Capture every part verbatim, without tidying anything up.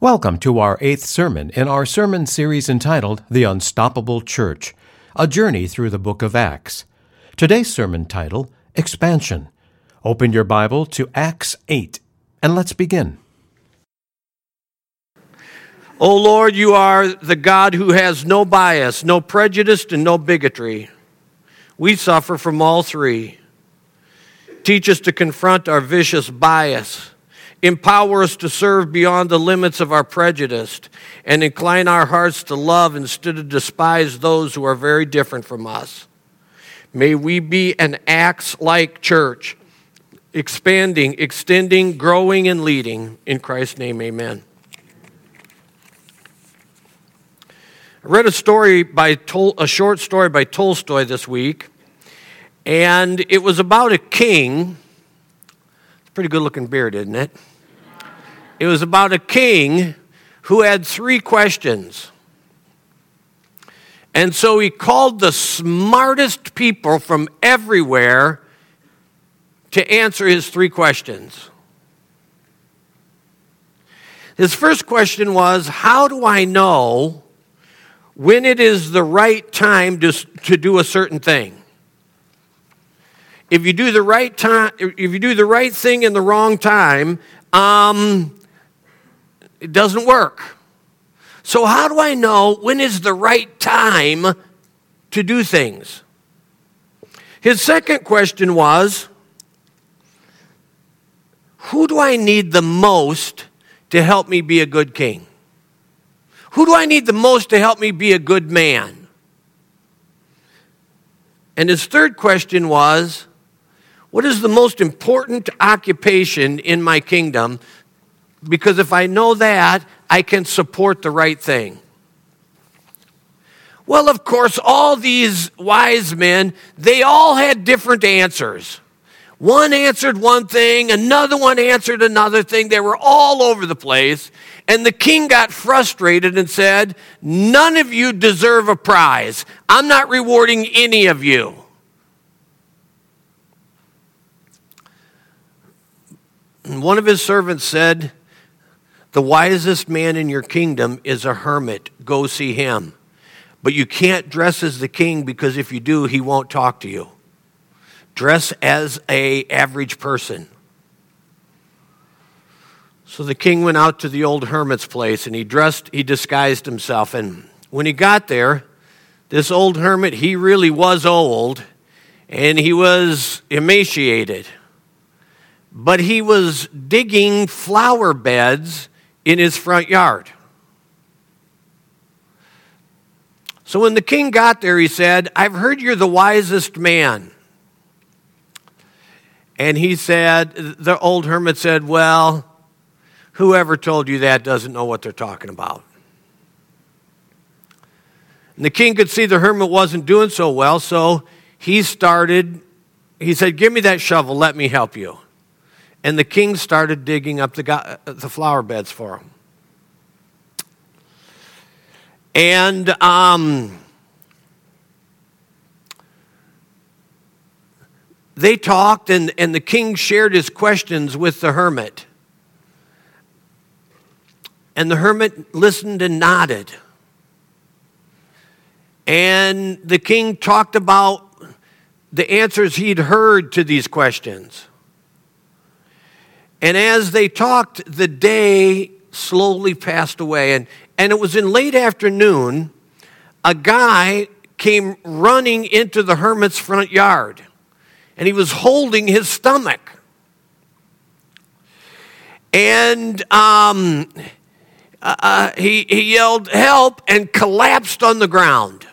Welcome to our eighth sermon in our sermon series entitled The Unstoppable Church, a journey through the book of Acts. Today's sermon title, Expansion. Open your Bible to Acts eight, and let's begin. O Lord, you are the God who has no bias, no prejudice, and no bigotry. We suffer from all three. Teach us to confront our vicious bias. Empower us to serve beyond the limits of our prejudice, and incline our hearts to love instead of despise those who are very different from us. May we be an Acts-like church, expanding, extending, growing, and leading. In Christ's name, amen. I read a story by Tol- a short story by Tolstoy this week, and it was about a king. It's a pretty good-looking beard, isn't it? It was about a king who had three questions. And so he called the smartest people from everywhere to answer his three questions. His first question was, how do I know when it is the right time to, to do a certain thing? If you do the right time, if you do the right thing in the wrong time, um, it doesn't work. So how do I know when is the right time to do things? His second question was, who do I need the most to help me be a good king? Who do I need the most to help me be a good man? And his third question was, what is the most important occupation in my kingdom? Because if I know that, I can support the right thing. Well, of course, all these wise men, they all had different answers. One answered one thing, another one answered another thing. They were all over the place. And the king got frustrated and said, none of you deserve a prize. I'm not rewarding any of you. And one of his servants said, the wisest man in your kingdom is a hermit. Go see him. But you can't dress as the king, because if you do, he won't talk to you. Dress as an average person. So the king went out to the old hermit's place, and he dressed, he disguised himself. And when he got there, this old hermit, he really was old, and he was emaciated. But he was digging flower beds in his front yard. So when the king got there, he said, I've heard you're the wisest man. And he said, the old hermit said, well, whoever told you that doesn't know what they're talking about. And the king could see the hermit wasn't doing so well, so he started, he said, give me that shovel, let me help you. And the king started digging up the, the flower beds for him. And um, they talked, and, and the king shared his questions with the hermit. And the hermit listened and nodded. And the king talked about the answers he'd heard to these questions. And as they talked, the day slowly passed away. And, and it was in late afternoon, a guy came running into the hermit's front yard. And he was holding his stomach. And um, uh, he, he yelled, help, and collapsed on the ground.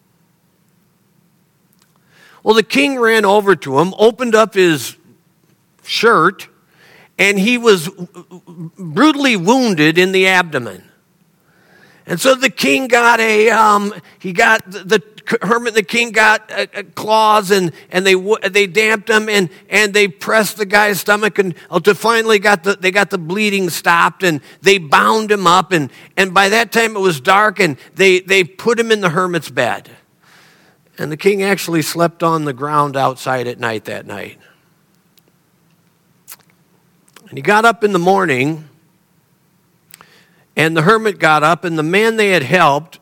Well, the king ran over to him, opened up his shirt, and he was brutally wounded in the abdomen. And so the king got a, um, he got, the, the hermit, the king got a, a claws, and, and they they damped him, and, and they pressed the guy's stomach, and to finally got the, they got the bleeding stopped, and they bound him up, and, and by that time it was dark, and they, they put him in the hermit's bed. And the king actually slept on the ground outside at night that night. And he got up in the morning, And the hermit got up, and the man they had helped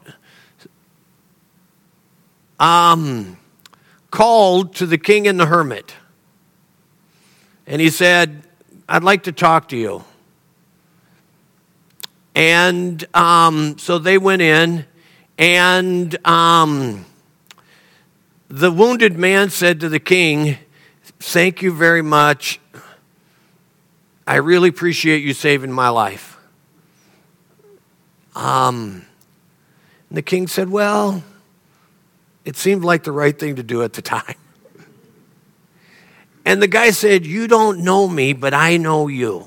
um, called to the king and the hermit. And he said, I'd like to talk to you. And um, so they went in, and um, the wounded man said to the king, thank you very much. I really appreciate you saving my life. Um, and the king said, well, it seemed like the right thing to do at the time. And the guy said, you don't know me, but I know you.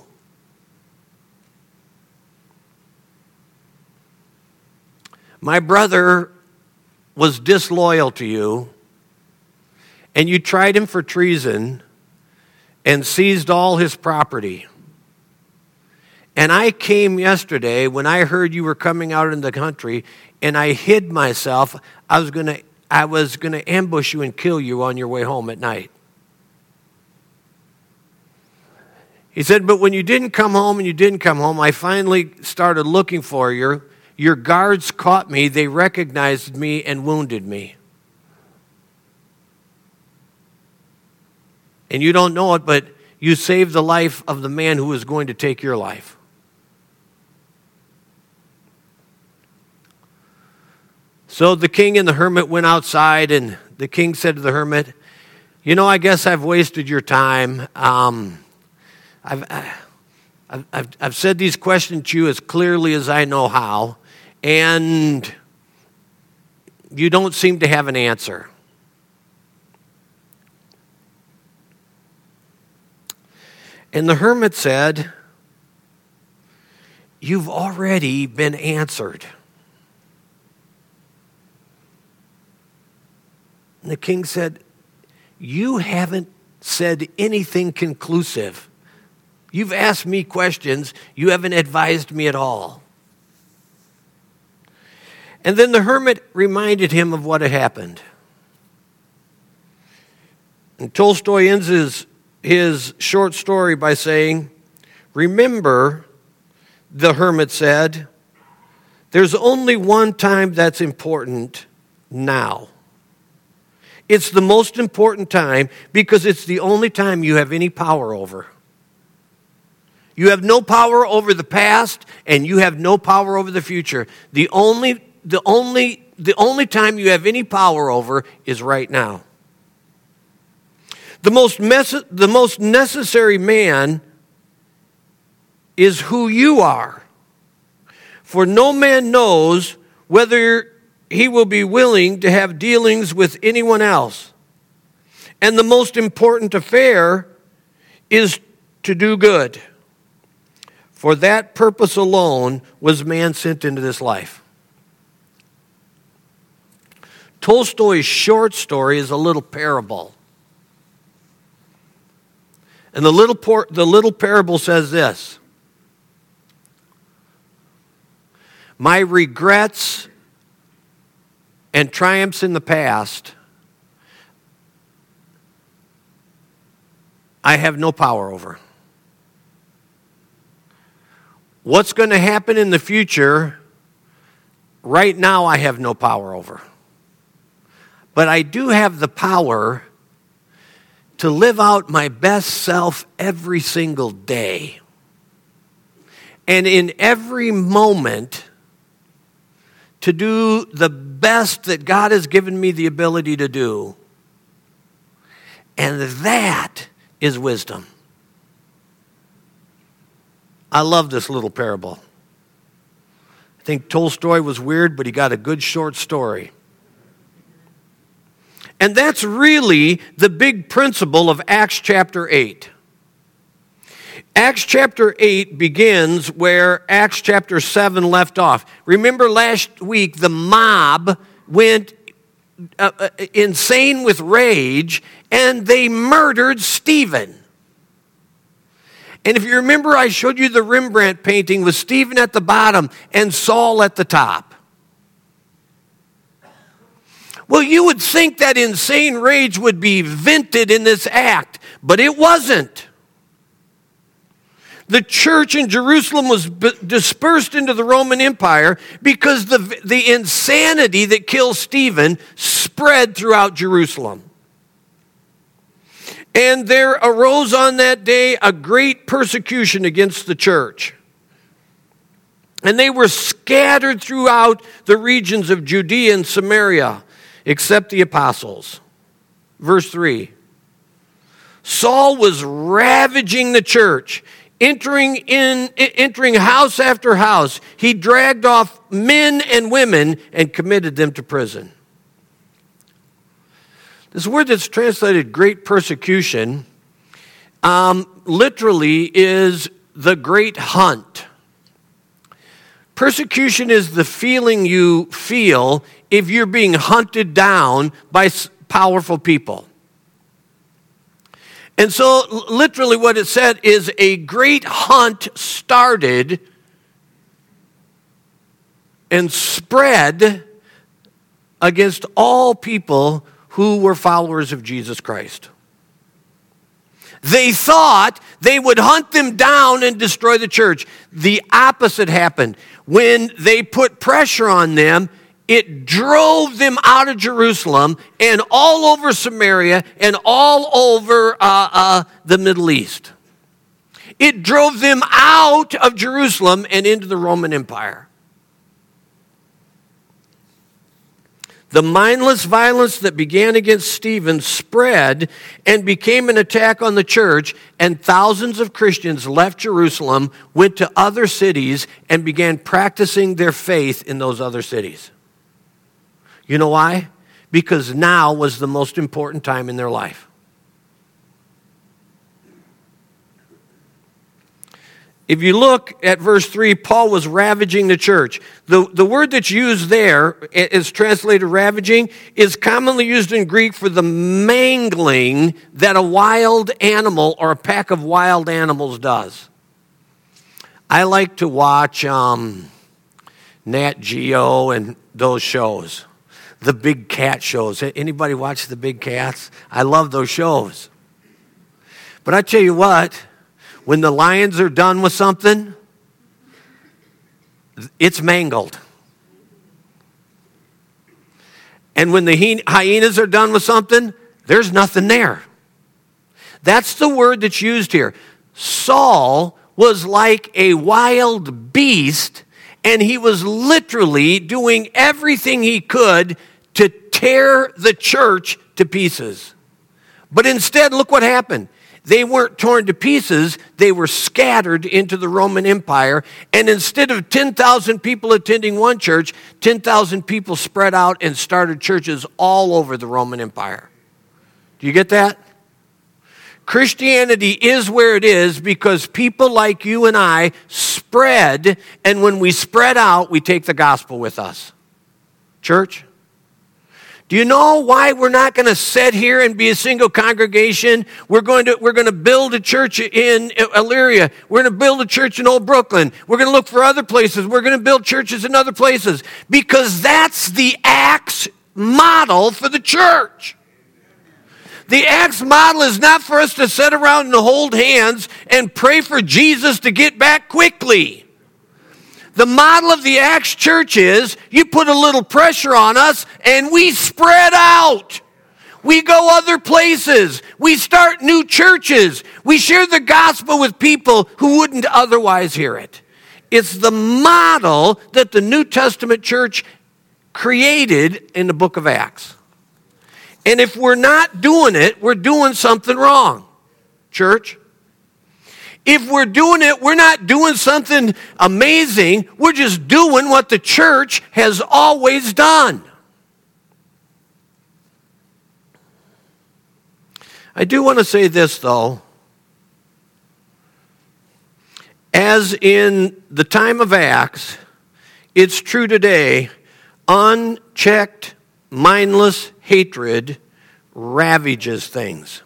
My brother was disloyal to you, and you tried him for treason and seized all his property. And I came yesterday when I heard you were coming out in the country, and I hid myself. I was going to I was going to ambush you and kill you on your way home at night. He said, but when you didn't come home and you didn't come home, I finally started looking for you. Your guards caught me. They recognized me and wounded me. And you don't know it, but you saved the life of the man who was going to take your life. So the king and the hermit went outside, and the king said to the hermit, you know, I guess I've wasted your time. Um, I've, I've, I've, I've said these questions to you as clearly as I know how, and you don't seem to have an answer. And the hermit said, you've already been answered. And the king said, you haven't said anything conclusive. You've asked me questions. You haven't advised me at all. And then the hermit reminded him of what had happened. And Tolstoy ends his, his short story by saying, remember, the hermit said, there's only one time that's important now. It's the most important time because it's the only time you have any power over. You have no power over the past, and you have no power over the future. The only, the only, the only time you have any power over is right now. The most, mess, the most necessary man is who you are. For no man knows whether he will be willing to have dealings with anyone else. And the most important affair is to do good. For that purpose alone was man sent into this life. Tolstoy's short story is a little parable. And the little, por- the little parable says this. My regrets and triumphs in the past, I have no power over. What's going to happen in the future, right now I have no power over. But I do have the power to live out my best self every single day. And in every moment, to do the best that God has given me the ability to do. And that is wisdom. I love this little parable. I think Tolstoy was weird, but he got a good short story. And that's really the big principle of Acts chapter eight. Acts chapter eight begins where Acts chapter seven left off. Remember last week, the mob went uh, uh, insane with rage, and they murdered Stephen. And if you remember, I showed you the Rembrandt painting with Stephen at the bottom and Saul at the top. Well, you would think that insane rage would be vented in this act, but it wasn't. The church in Jerusalem was b- dispersed into the Roman Empire because the, the insanity that killed Stephen spread throughout Jerusalem. And there arose on that day a great persecution against the church. And they were scattered throughout the regions of Judea and Samaria, except the apostles. Verse three. Saul was ravaging the church, entering in, entering house after house. He dragged off men and women and committed them to prison. This word that's translated great persecution um, literally is the great hunt. Persecution is the feeling you feel if you're being hunted down by powerful people. And so literally what it said is a great hunt started and spread against all people who were followers of Jesus Christ. They thought they would hunt them down and destroy the church. The opposite happened. When they put pressure on them, it drove them out of Jerusalem and all over Samaria and all over uh, uh, the Middle East. It drove them out of Jerusalem and into the Roman Empire. The mindless violence that began against Stephen spread and became an attack on the church, and thousands of Christians left Jerusalem, went to other cities, and began practicing their faith in those other cities. You know why? Because now was the most important time in their life. If you look at verse three, Paul was ravaging the church. The, the word that's used there, is translated ravaging, is commonly used in Greek for the mangling that a wild animal or a pack of wild animals does. I like to watch um, Nat Geo and those shows. The big cat shows. Anybody watch the big cats? I love those shows. But I tell you what, when the lions are done with something, it's mangled. And when the hyenas are done with something, there's nothing there. That's the word that's used here. Saul was like a wild beast, and he was literally doing everything he could to tear the church to pieces. But instead, look what happened. They weren't torn to pieces, they were scattered into the Roman Empire. And instead of ten thousand people attending one church, ten thousand people spread out and started churches all over the Roman Empire. Do you get that? Christianity is where it is because people like you and I spread, and when we spread out, we take the gospel with us. Church? Do you know why we're not going to sit here and be a single congregation? We're going to, we're going to build a church in Elyria. We're going to build a church in Old Brooklyn. We're going to look for other places. We're going to build churches in other places because that's the Acts model for the church. The Acts model is not for us to sit around and hold hands and pray for Jesus to get back quickly. The model of the Acts church is you put a little pressure on us and we spread out. We go other places. We start new churches. We share the gospel with people who wouldn't otherwise hear it. It's the model that the New Testament church created in the book of Acts. And if we're not doing it, we're doing something wrong, church. If we're doing it, we're not doing something amazing. We're just doing what the church has always done. I do want to say this, though. As in the time of Acts, it's true today, unchecked, mindless hatred ravages things.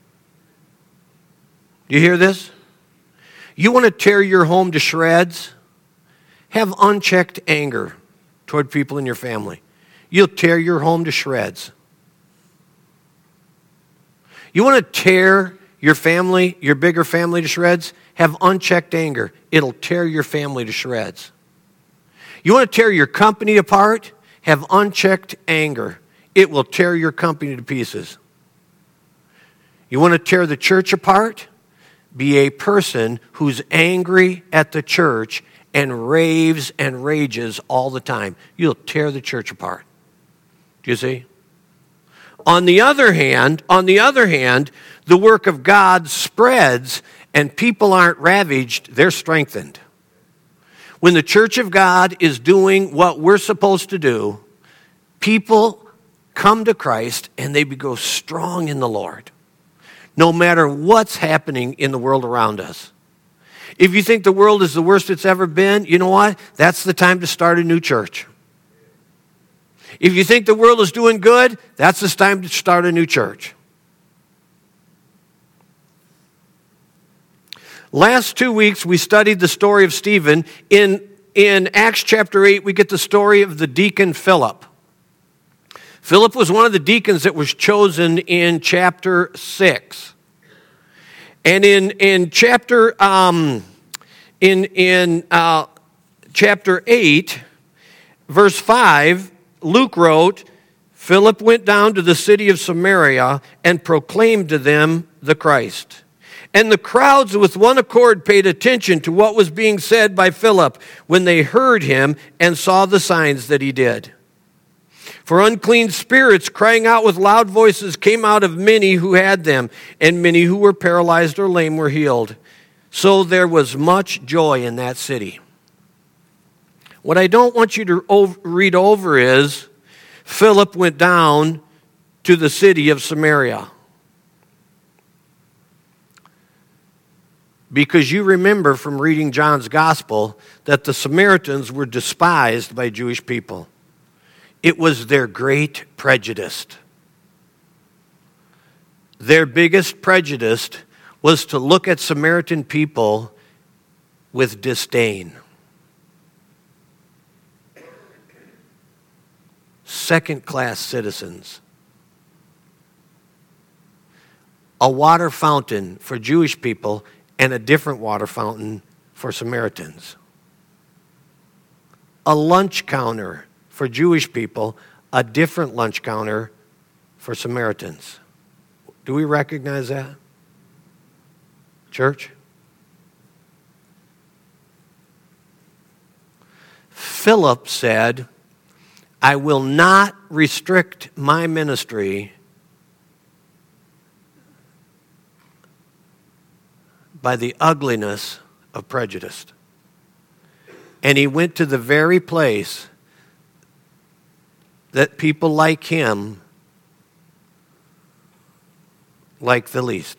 Do you hear this? You want to tear your home to shreds? Have unchecked anger toward people in your family. You'll tear your home to shreds. You want to tear your family, your bigger family to shreds? Have unchecked anger. It'll tear your family to shreds. You want to tear your company apart? Have unchecked anger. It will tear your company to pieces. You want to tear the church apart? Be a person who's angry at the church and raves and rages all the time. You'll tear the church apart. Do you see? On the other hand, on the other hand, the work of God spreads and people aren't ravaged, they're strengthened. When the church of God is doing what we're supposed to do, people come to Christ and they go strong in the Lord, no matter what's happening in the world around us. If you think the world is the worst it's ever been, you know what? That's the time to start a new church. If you think the world is doing good, that's the time to start a new church. Last two weeks, we studied the story of Stephen. In, in Acts chapter eight, we get the story of the deacon Philip. Philip was one of the deacons that was chosen in chapter six. And in, in chapter um, in, in uh, chapter eight, verse five, Luke wrote, Philip went down to the city of Samaria and proclaimed to them the Christ. And the crowds with one accord paid attention to what was being said by Philip when they heard him and saw the signs that he did. For unclean spirits, crying out with loud voices, came out of many who had them, and many who were paralyzed or lame were healed. So there was much joy in that city. What I don't want you to over, read over is, Philip went down to the city of Samaria. Because you remember from reading John's gospel that the Samaritans were despised by Jewish people. It was their great prejudice. Their biggest prejudice was to look at Samaritan people with disdain. Second-class citizens. A water fountain for Jewish people and a different water fountain for Samaritans. A lunch counter for Jewish people, a different lunch counter for Samaritans. Do we recognize that? Church? Philip said, I will not restrict my ministry by the ugliness of prejudice. And he went to the very place that people like him like the least.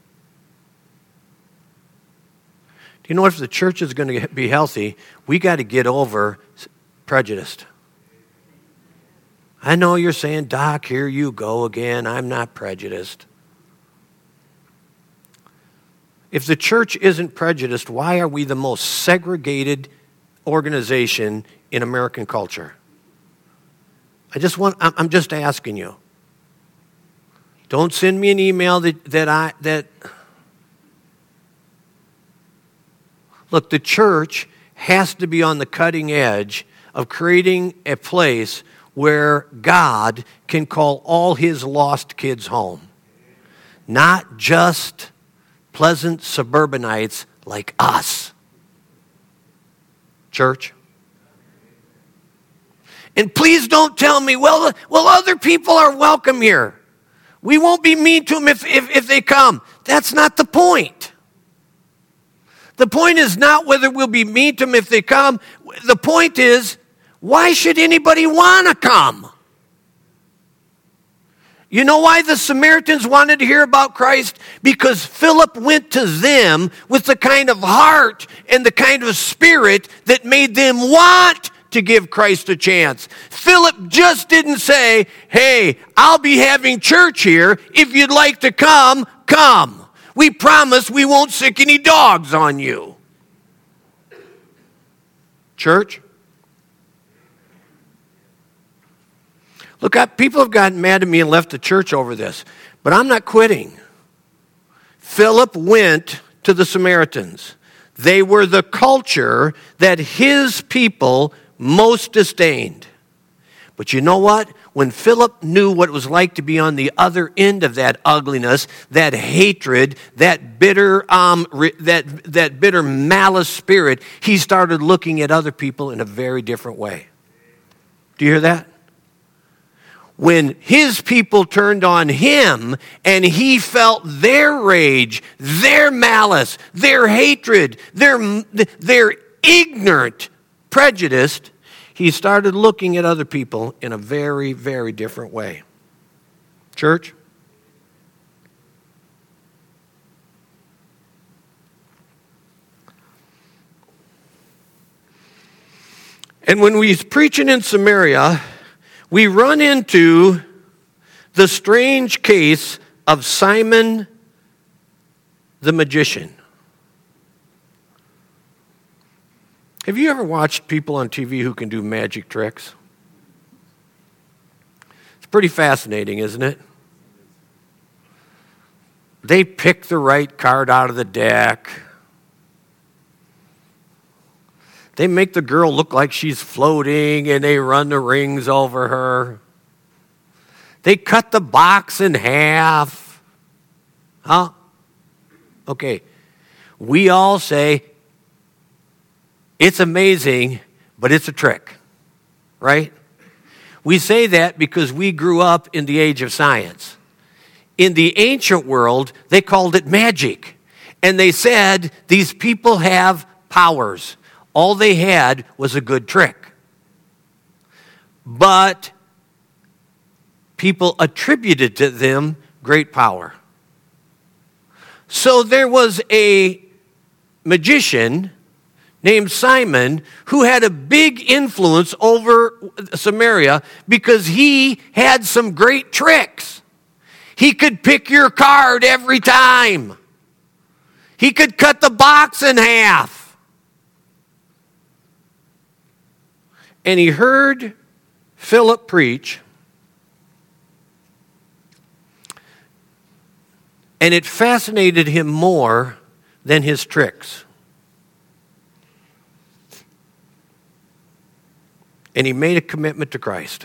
Do you know if the church is going to be healthy, we got to get over prejudice. I know you're saying, Doc, here you go again. I'm not prejudiced. If the church isn't prejudiced, why are we the most segregated organization in American culture? I just want, I'm just asking you. Don't send me an email that, that I, that, look, the church has to be on the cutting edge of creating a place where God can call all his lost kids home. Not just pleasant suburbanites like us. Church? And please don't tell me, well, well, other people are welcome here. We won't be mean to them if, if, if they come. That's not the point. The point is not whether we'll be mean to them if they come. The point is, why should anybody want to come? You know why the Samaritans wanted to hear about Christ? Because Philip went to them with the kind of heart and the kind of spirit that made them want to give Christ a chance. Philip just didn't say, hey, I'll be having church here. If you'd like to come, come. We promise we won't sick any dogs on you. Church? Look, I, people have gotten mad at me and left the church over this, but I'm not quitting. Philip went to the Samaritans. They were the culture that his people most disdained. But you know what? When Philip knew what it was like to be on the other end of that ugliness, that hatred, that bitter, um, that, that bitter malice spirit, he started looking at other people in a very different way. Do you hear that? When his people turned on him and he felt their rage, their malice, their hatred, their, their ignorant prejudice, he started looking at other people in a very, very different way. Church? And when we're preaching in Samaria, we run into the strange case of Simon the magician. Have you ever watched people on T V who can do magic tricks? It's pretty fascinating, isn't it? They pick the right card out of the deck. They make the girl look like she's floating and they run the rings over her. They cut the box in half. Huh? Okay. We all say, it's amazing, but it's a trick. Right? We say that because we grew up in the age of science. In the ancient world, they called it magic. And they said these people have powers. All they had was a good trick. But people attributed to them great power. So there was a magician named Simon who had a big influence over Samaria because he had some great tricks. He could pick your card every time. He could cut the box in half. And he heard Philip preach, and it fascinated him more than his tricks. And he made a commitment to Christ.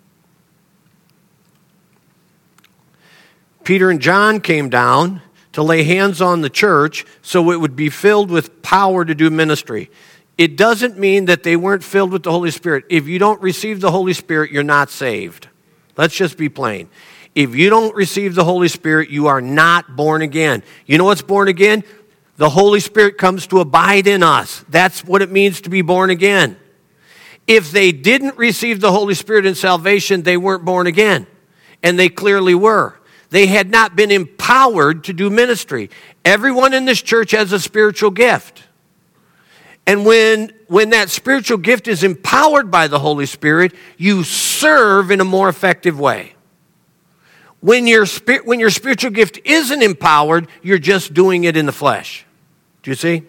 Peter and John came down to lay hands on the church so it would be filled with power to do ministry. It doesn't mean that they weren't filled with the Holy Spirit. If you don't receive the Holy Spirit, you're not saved. Let's just be plain. If you don't receive the Holy Spirit, you are not born again. You know what's born again? The Holy Spirit comes to abide in us. That's what it means to be born again. If they didn't receive the Holy Spirit in salvation, they weren't born again. And they clearly were. They had not been empowered to do ministry. Everyone in this church has a spiritual gift. And when, when that spiritual gift is empowered by the Holy Spirit, you serve in a more effective way. When your, spirit, when your spiritual gift isn't empowered, you're just doing it in the flesh. Do you see?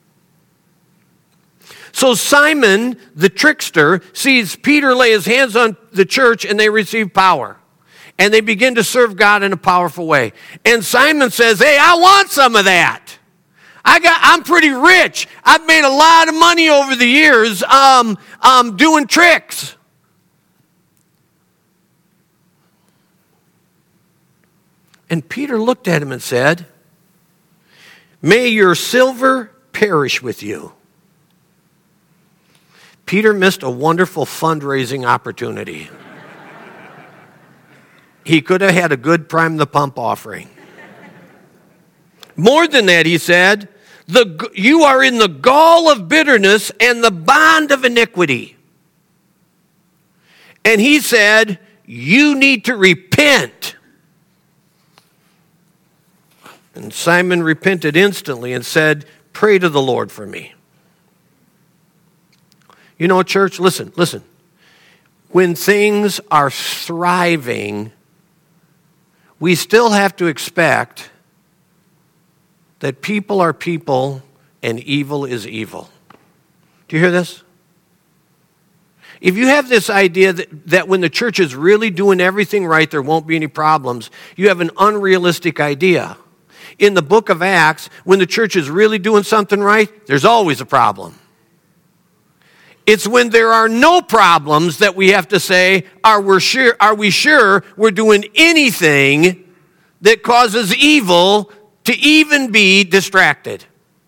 So Simon, the trickster, sees Peter lay his hands on the church and they receive power. And they begin to serve God in a powerful way. And Simon says, hey, I want some of that. I got, I'm pretty rich. I've made a lot of money over the years um, um, doing tricks. And Peter looked at him and said, may your silver perish with you. Peter missed a wonderful fundraising opportunity. He could have had a good prime the pump offering. More than that, he said, the, you are in the gall of bitterness and the bond of iniquity. And he said, you need to repent. And Simon repented instantly and said, pray to the Lord for me. You know, church, listen, listen. When things are thriving, we still have to expect that people are people and evil is evil. Do you hear this? If you have this idea that, that when the church is really doing everything right, there won't be any problems, you have an unrealistic idea. In the book of Acts, when the church is really doing something right, there's always a problem. It's when there are no problems that we have to say, are we sure, are we sure we're doing anything that causes evil to even be distracted?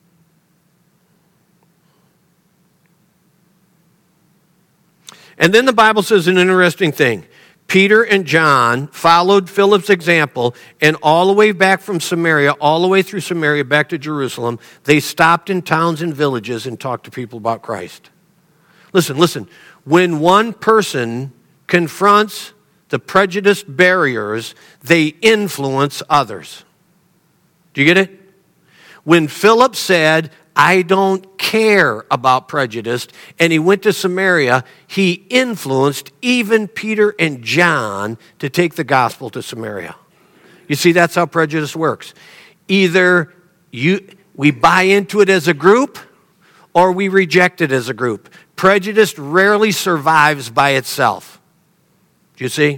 And then the Bible says an interesting thing. Peter and John followed Philip's example, and all the way back from Samaria, all the way through Samaria, back to Jerusalem, they stopped in towns and villages and talked to people about Christ. Listen, listen. When one person confronts the prejudiced barriers, they influence others. Do you get it? When Philip said, I don't care about prejudice, and he went to Samaria, he influenced even Peter and John to take the gospel to Samaria. You see, that's how prejudice works. Either you we buy into it as a group, or we reject it as a group. Prejudice rarely survives by itself. Do you see?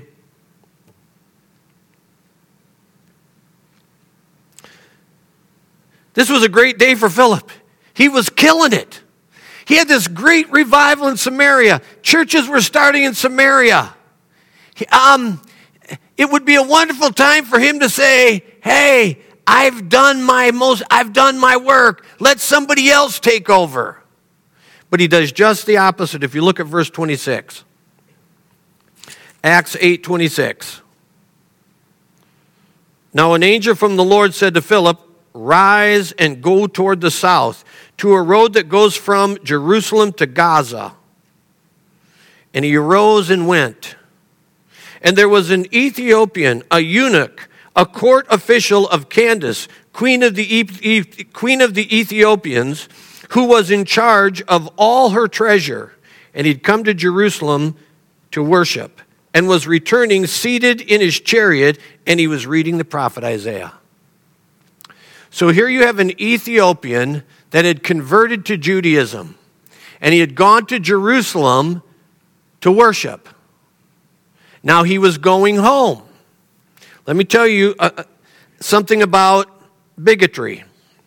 This was a great day for Philip. He was killing it. He had this great revival in Samaria. Churches were starting in Samaria. He, um, it would be a wonderful time for him to say, hey, I've done my most, I've done my work. Let somebody else take over. But he does just the opposite. If you look at verse twenty-six. Acts eight twenty-six. Now an angel from the Lord said to Philip, rise and go toward the south to a road that goes from Jerusalem to Gaza. And he arose and went. And there was an Ethiopian, a eunuch, a court official of Candace, queen of the, e- e- queen of the Ethiopians, who was in charge of all her treasure. And he'd come to Jerusalem to worship and was returning seated in his chariot, and he was reading the prophet Isaiah. So here you have an Ethiopian that had converted to Judaism, and he had gone to Jerusalem to worship. Now he was going home. Let me tell you uh, something about bigotry.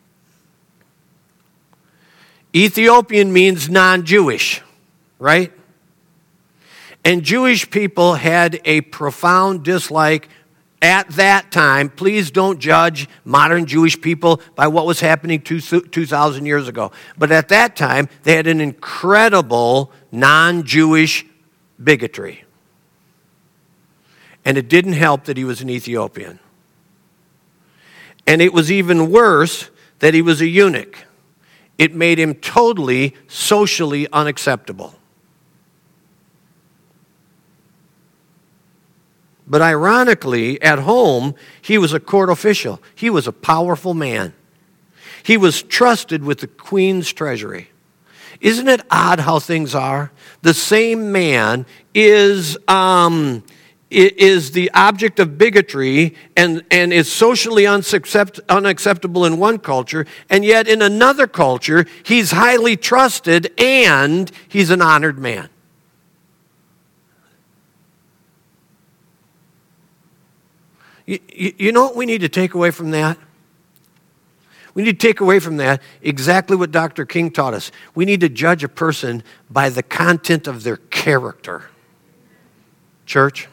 Ethiopian means non-Jewish, right? And Jewish people had a profound dislike at that time. Please don't judge modern Jewish people by what was happening two thousand years ago. But at that time, they had an incredible non-Jewish bigotry. And it didn't help that he was an Ethiopian. And it was even worse that he was a eunuch. It made him totally socially unacceptable. But ironically, at home, he was a court official. He was a powerful man. He was trusted with the queen's treasury. Isn't it odd how things are? The same man is um, is the object of bigotry and, and is socially unaccept, unacceptable in one culture, and yet in another culture, he's highly trusted and he's an honored man. You, you, you know what we need to take away from that? We need to take away from that exactly what Doctor King taught us. We need to judge a person by the content of their character. Church?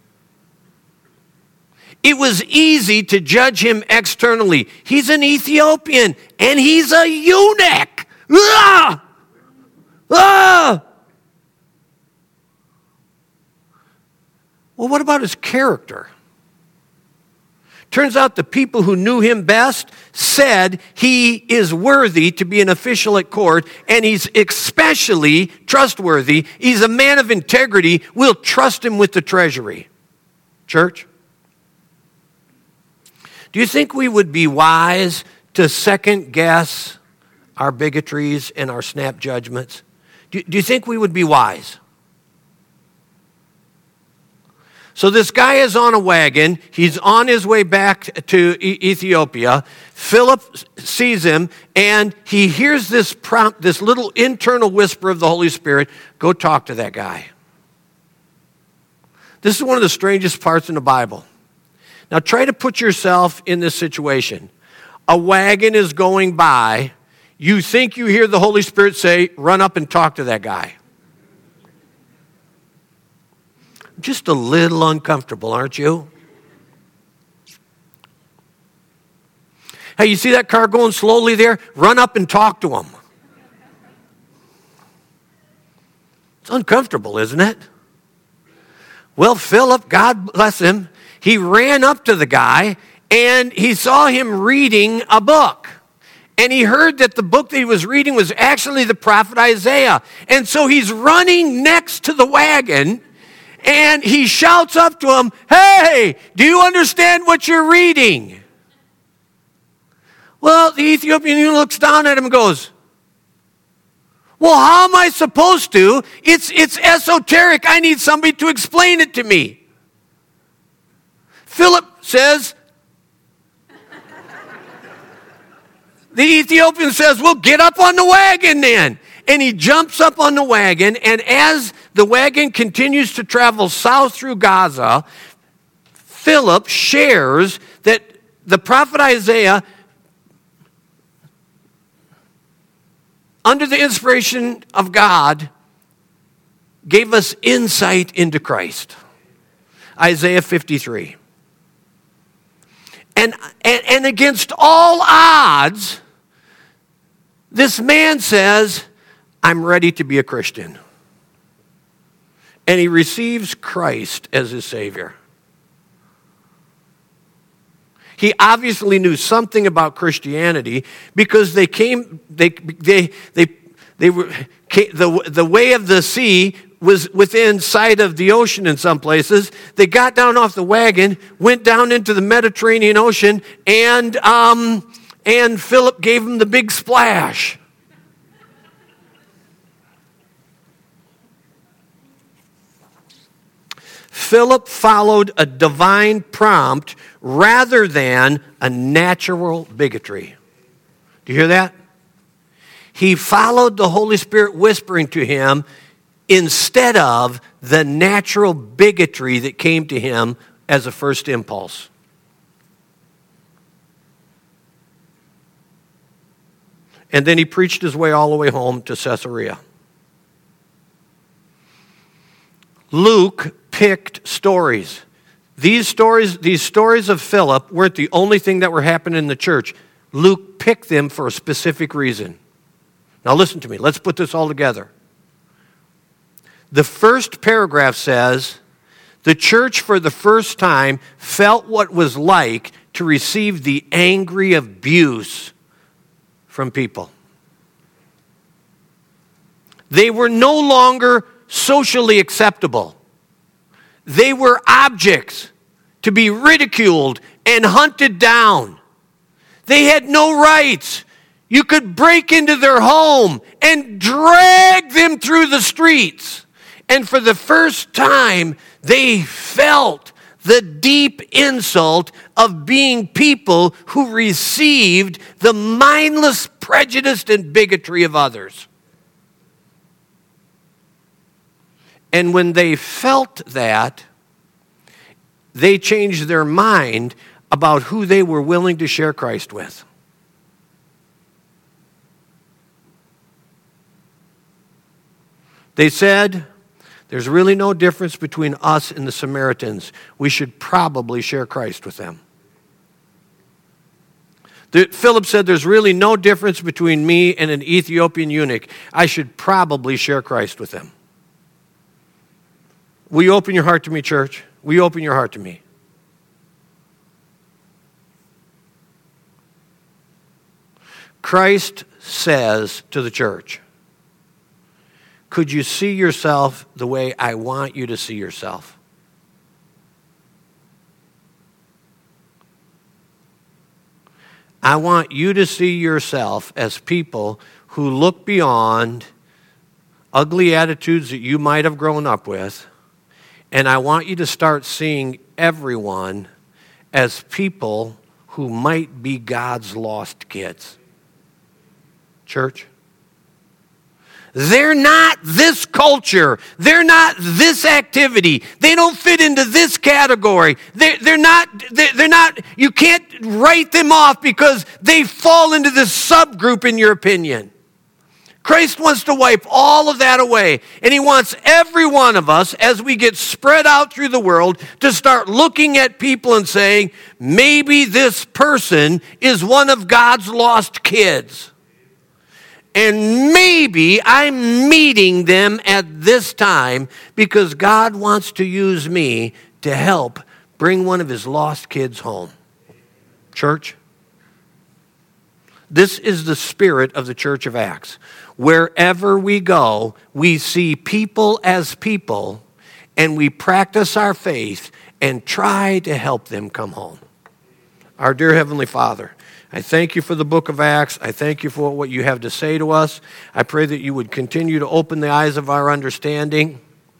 It was easy to judge him externally. He's an Ethiopian, and he's a eunuch. Ah! Ah! Well, what about his character? Turns out the people who knew him best said he is worthy to be an official at court, and he's especially trustworthy. He's a man of integrity. We'll trust him with the treasury. Church? Do you think we would be wise to second guess our bigotries and our snap judgments? Do, do you think we would be wise? So this guy is on a wagon. He's on his way back to e- Ethiopia. Philip sees him, and he hears this prompt, this little internal whisper of the Holy Spirit, go talk to that guy. This is one of the strangest parts in the Bible. Now try to put yourself in this situation. a wagon is going by, you think you hear the Holy Spirit say, run up and talk to that guy. Just a little uncomfortable, aren't you? Hey, you see that car going slowly there? Run up and talk to him. It's uncomfortable, isn't it? Well, Philip, God bless him, he ran up to the guy and he saw him reading a book. And he heard that the book that he was reading was actually the prophet Isaiah. And so he's running next to the wagon and he shouts up to him, hey, do you understand what you're reading? Well, the Ethiopian eunuch looks down at him and goes, well, how am I supposed to? It's, it's esoteric. I need somebody to explain it to me. Philip says, the Ethiopian says, well, get up on the wagon then. And he jumps up on the wagon, and as the wagon continues to travel south through Gaza, Philip shares that the prophet Isaiah, under the inspiration of God, gave us insight into Christ. Isaiah fifty-three. And, and, and against all odds, this man says, I'm ready to be a Christian. And he receives Christ as his Savior. He obviously knew something about Christianity because they came, they, they, they, they were, the, the way of the sea was within sight of the ocean in some places. They got down off the wagon, went down into the Mediterranean Ocean, and, um, and Philip gave them the big splash. Philip followed a divine prompt rather than a natural bigotry. Do you hear that? He followed the Holy Spirit whispering to him instead of the natural bigotry that came to him as a first impulse. And then he preached his way all the way home to Caesarea. Luke picked stories. These stories, these stories of Philip weren't the only thing that were happening in the church. Luke picked them for a specific reason. Now listen to me. Let's put this all together. The first paragraph says, the church for the first time felt what it was like to receive the angry abuse from people. They were no longer socially acceptable. They were objects to be ridiculed and hunted down. They had no rights. You could break into their home and drag them through the streets. And for the first time, they felt the deep insult of being people who received the mindless prejudice and bigotry of others. And when they felt that, they changed their mind about who they were willing to share Christ with. They said, there's really no difference between us and the Samaritans. We should probably share Christ with them. The, Philip said, there's really no difference between me and an Ethiopian eunuch. I should probably share Christ with them. Will you open your heart to me, church? Will you open your heart to me? Christ says to the church, could you see yourself the way I want you to see yourself? I want you to see yourself as people who look beyond ugly attitudes that you might have grown up with. And I want you to start seeing everyone as people who might be God's lost kids. Church, They're not this culture. They're not this activity. They don't fit into this category. They're, they're not, they're not, you can't write them off because they fall into this subgroup in your opinion. Christ wants to wipe all of that away. And he wants every one of us, as we get spread out through the world, to start looking at people and saying, maybe this person is one of God's lost kids. And maybe I'm meeting them at this time because God wants to use me to help bring one of his lost kids home. Church, this is the spirit of the Church of Acts. Wherever we go, we see people as people, and we practice our faith and try to help them come home. Our dear Heavenly Father, I thank you for the book of Acts. I thank you for what you have to say to us. I pray that you would continue to open the eyes of our understanding.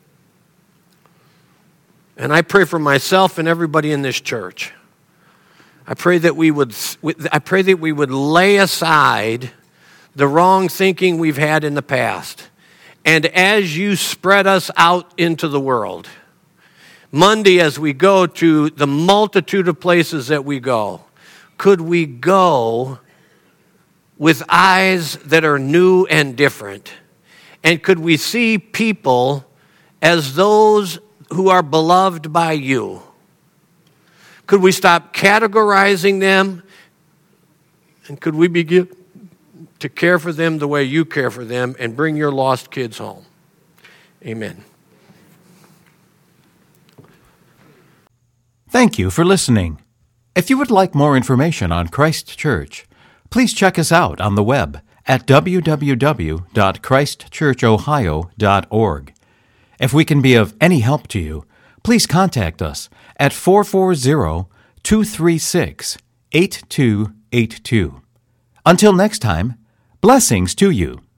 And I pray for myself and everybody in this church. I pray that we would I pray that we would lay aside the wrong thinking we've had in the past. And as you spread us out into the world, Monday as we go to the multitude of places that we go, could we go with eyes that are new and different? And could we see people as those who are beloved by you? Could we stop categorizing them? And could we begin to care for them the way you care for them and bring your lost kids home? Amen. Thank you for listening. If you would like more information on Christ Church, please check us out on the web at w w w dot christ church ohio dot org. If we can be of any help to you, please contact us at four four zero, two three six, eight two eight two. Until next time, blessings to you.